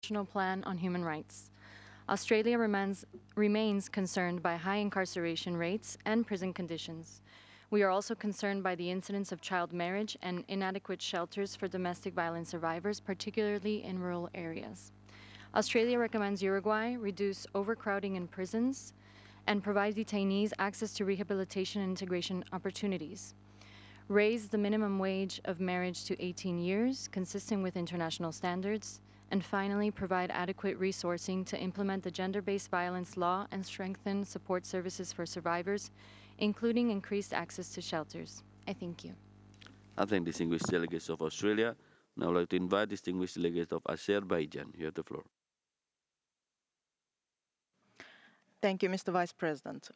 National Plan on Human Rights. Australia remains concerned by high incarceration rates and prison conditions. We are also concerned by the incidence of child marriage and inadequate shelters for domestic violence survivors, particularly in rural areas. Australia recommends Uruguay reduce overcrowding in prisons and provide detainees access to rehabilitation and integration opportunities. Raise the minimum wage of marriage to 18 years, consistent with international standards. And finally, provide adequate resourcing to implement the gender based violence law and strengthen support services for survivors, including increased access to shelters. I thank you. I thank distinguished delegates of Australia. Now I'd like to invite distinguished delegates of Azerbaijan. You have the floor. Thank you, Mr. Vice President.